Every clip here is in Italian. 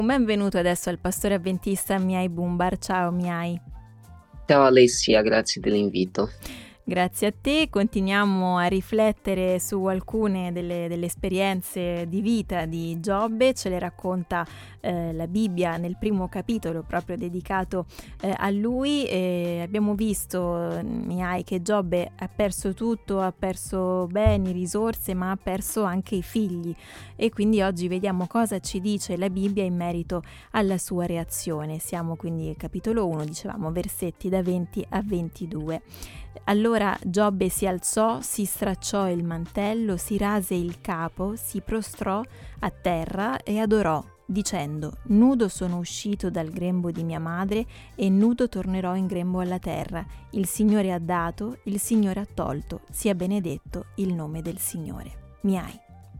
Benvenuto adesso al pastore avventista Mihai Bumbar. Ciao Mihai. Ciao Alessia, grazie dell'invito. Grazie a te, continuiamo a riflettere su alcune delle esperienze di vita di Giobbe, ce le racconta la Bibbia nel primo capitolo proprio dedicato a lui. Abbiamo visto, Mihai, che Giobbe ha perso tutto, ha perso beni, risorse, ma ha perso anche i figli, e quindi oggi vediamo cosa ci dice la Bibbia in merito alla sua reazione. Siamo quindi capitolo 1, dicevamo, versetti da 20 a 22. Allora Giobbe si alzò, si stracciò il mantello, si rase il capo, si prostrò a terra e adorò, dicendo: nudo sono uscito dal grembo di mia madre e nudo tornerò in grembo alla terra. Il Signore ha dato, il Signore ha tolto, sia benedetto il nome del Signore. Mihai.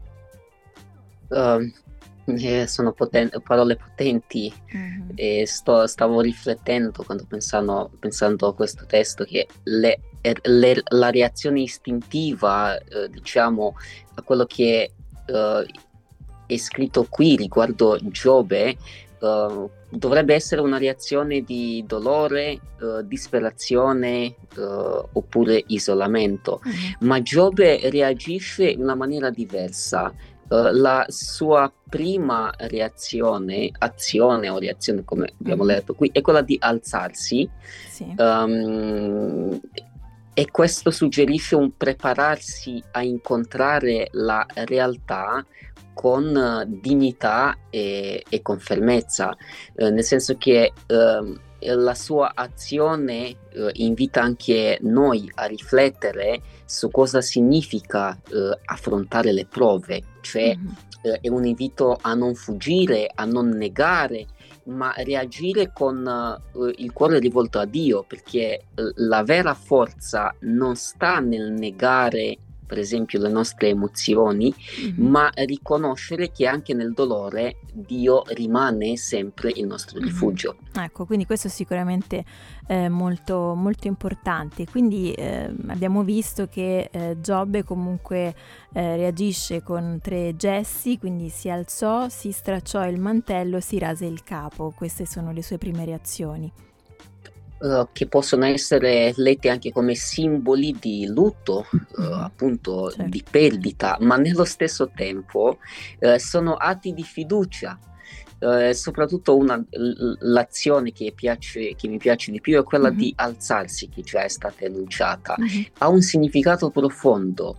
Sono parole potenti. E stavo riflettendo quando pensando a questo testo che la reazione istintiva, diciamo, a quello che è scritto qui riguardo Giobbe, dovrebbe essere una reazione di dolore, disperazione, oppure isolamento. Ma Giobbe reagisce in una maniera diversa. La sua prima azione o reazione, come abbiamo letto qui, è quella di alzarsi. Sì. E questo suggerisce un prepararsi a incontrare la realtà con dignità e con fermezza, nel senso che la sua azione invita anche noi a riflettere su cosa significa affrontare le prove, cioè è un invito a non fuggire, a non negare, ma reagire con il cuore rivolto a Dio, perché la vera forza non sta nel negare, per esempio, le nostre emozioni, ma riconoscere che anche nel dolore Dio rimane sempre il nostro rifugio. Ecco, quindi questo è sicuramente molto, molto importante. Quindi abbiamo visto che Giobbe comunque reagisce con 3 gesti, quindi si alzò, si stracciò il mantello, si rase il capo. Queste sono le sue prime reazioni. Che possono essere letti anche come simboli di lutto, appunto, certo, di perdita, ma nello stesso tempo sono atti di fiducia. Soprattutto l'azione che mi piace di più è quella di alzarsi, che già è stata enunciata. Ha un significato profondo.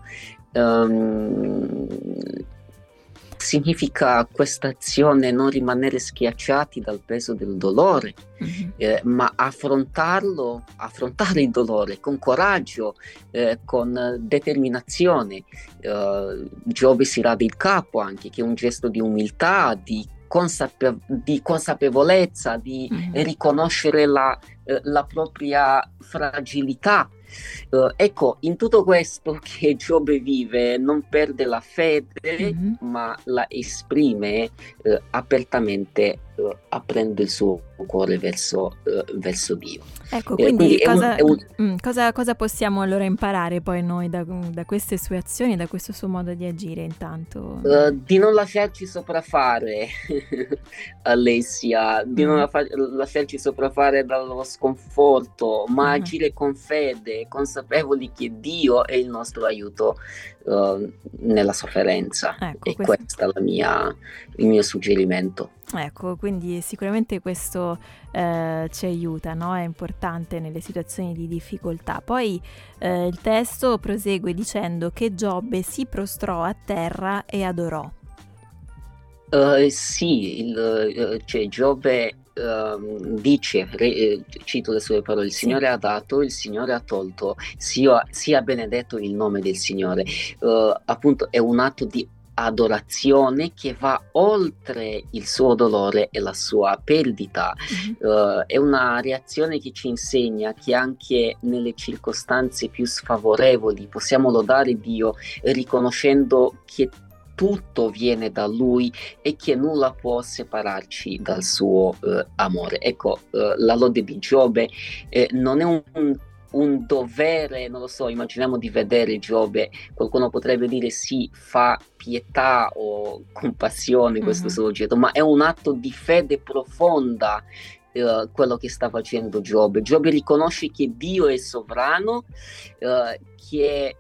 Significa questa azione non rimanere schiacciati dal peso del dolore, ma affrontare il dolore con coraggio, con determinazione. Giobbe si rade il capo anche, che è un gesto di umiltà, di consapevolezza, di riconoscere la propria fragilità. Ecco, in tutto questo che Giobbe vive non perde la fede, ma la esprime apertamente, aprendo il suo cuore verso Dio. Ecco, quindi cosa possiamo allora imparare poi noi da queste sue azioni, da questo suo modo di agire intanto? Di non lasciarci sopraffare, Alessia, di non lasciarci sopraffare dallo sconforto, ma agire con fede, consapevoli che Dio è il nostro aiuto nella sofferenza. Ecco, e questo è il mio suggerimento. Ecco, quindi sicuramente questo ci aiuta, no? È importante nelle situazioni di difficoltà. Poi il testo prosegue dicendo che Giobbe si prostrò a terra e adorò. Sì, cioè Giobbe dice, cito le sue parole: il Signore ha dato, il Signore ha tolto, sia benedetto il nome del Signore. Appunto è un atto di adorazione che va oltre il suo dolore e la sua perdita. È una reazione che ci insegna che anche nelle circostanze più sfavorevoli possiamo lodare Dio, riconoscendo che tutto viene da Lui e che nulla può separarci dal suo amore. Ecco, la lode di Giobbe non è un un dovere, non lo so, immaginiamo di vedere Giobbe, qualcuno potrebbe dire sì, fa pietà o compassione, questo soggetto, ma è un atto di fede profonda, quello che sta facendo Giobbe. Giobbe riconosce che Dio è sovrano, che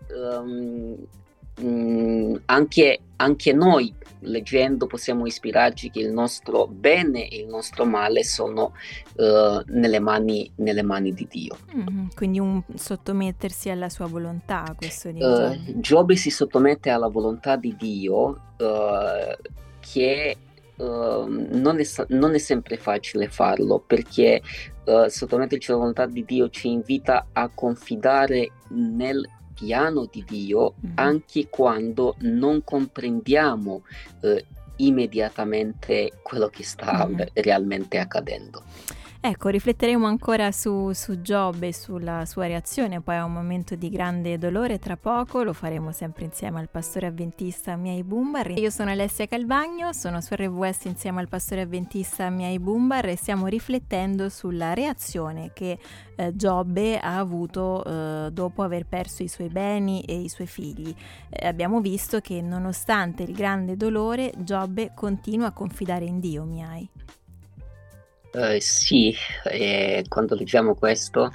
anche noi leggendo possiamo ispirarci che il nostro bene e il nostro male sono nelle mani di Dio. Quindi un sottomettersi alla sua volontà, questo di Giobbe si sottomette alla volontà di Dio, che non è sempre facile farlo, perché sottometterci alla volontà di Dio ci invita a confidare nel piano di Dio anche quando non comprendiamo immediatamente quello che sta realmente accadendo. Ecco, rifletteremo ancora su Giobbe e sulla sua reazione poi a un momento di grande dolore tra poco, lo faremo sempre insieme al pastore avventista Miai Bumbar. Io sono Alessia Calvagno, sono su RWS insieme al pastore avventista Miai Bumbar e stiamo riflettendo sulla reazione che Giobbe ha avuto dopo aver perso i suoi beni e i suoi figli. Abbiamo visto che nonostante il grande dolore Giobbe continua a confidare in Dio, Miai. Sì, quando leggiamo questo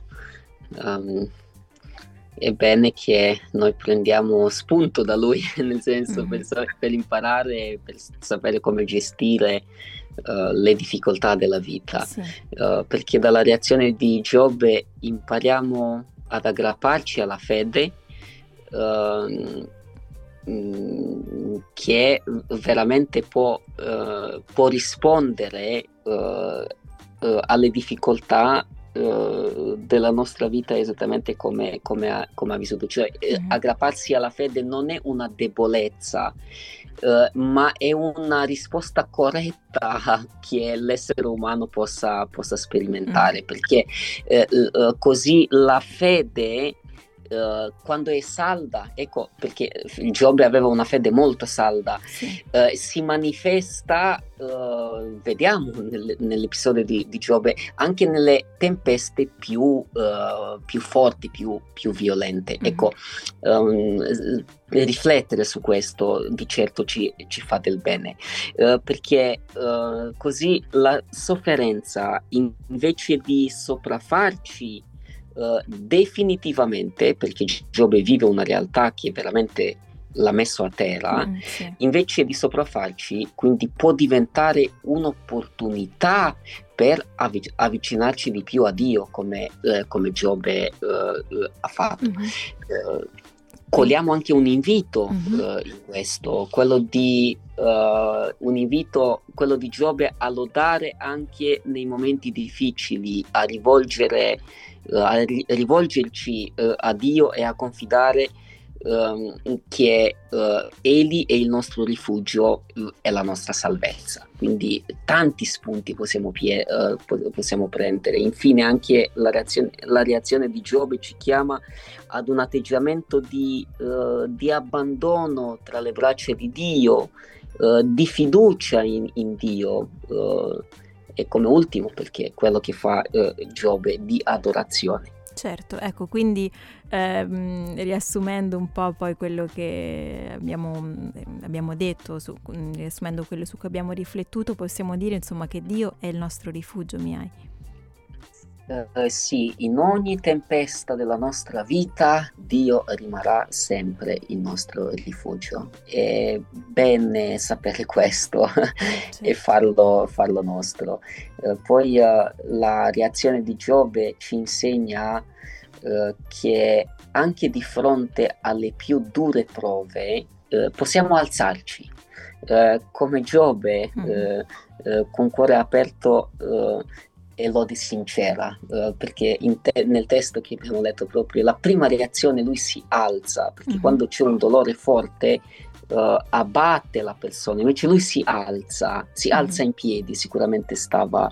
è bene che noi prendiamo spunto da lui, nel senso per imparare, per sapere come gestire le difficoltà della vita, sì. Perché dalla reazione di Giobbe impariamo ad aggrapparci alla fede, che veramente può rispondere alle difficoltà della nostra vita esattamente come ha vissuto. Cioè aggrapparsi alla fede non è una debolezza, ma è una risposta corretta che l'essere umano possa sperimentare, perché così la fede quando è salda, ecco perché Giobbe aveva una fede molto salda, sì. Si manifesta, vediamo nell'episodio di Giobbe, anche nelle tempeste più forti, più violente. Ecco, riflettere su questo di certo ci fa del bene, perché così la sofferenza, invece di sopraffarci definitivamente, perché Giobbe vive una realtà che veramente l'ha messo a terra, sì. Invece di sopraffarci, quindi può diventare un'opportunità per avvicinarci di più a Dio, come Giobbe ha fatto. Cogliamo anche un invito in questo, quello di Giobbe a lodare anche nei momenti difficili, a rivolgerci a Dio e a confidare che Egli è il nostro rifugio e la nostra salvezza. Quindi tanti spunti possiamo prendere. Infine anche la reazione di Giobbe ci chiama ad un atteggiamento di abbandono tra le braccia di Dio, di fiducia in Dio, e come ultimo, perché quello che fa Giobbe, di adorazione. Certo, ecco, quindi riassumendo un po' poi quello che abbiamo detto, riassumendo quello su cui abbiamo riflettuto, possiamo dire insomma che Dio è il nostro rifugio, Miai. Sì, in ogni tempesta della nostra vita Dio rimarrà sempre il nostro rifugio. È bene sapere questo e farlo nostro. Poi la reazione di Giobbe ci insegna che anche di fronte alle più dure prove possiamo alzarci. Come Giobbe, con cuore aperto e lode sincera, perché nel testo che abbiamo letto proprio la prima reazione lui si alza, perché quando c'è un dolore forte abbatte la persona, invece lui si alza in piedi, sicuramente stava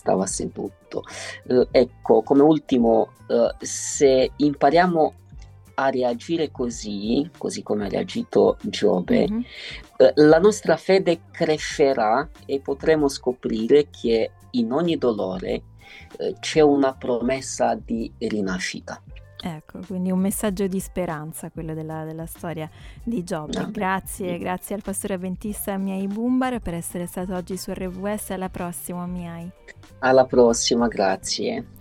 seduto. Ecco, come ultimo, se impariamo a reagire così, così come ha reagito Giobbe, Mhm. la nostra fede crescerà e potremo scoprire che in ogni dolore c'è una promessa di rinascita. Ecco, quindi un messaggio di speranza, quello della storia di Giobbe. Amen. Grazie, grazie al pastore avventista Miai Bumbar per essere stato oggi su RWS. Alla prossima, Miai. Alla prossima, grazie.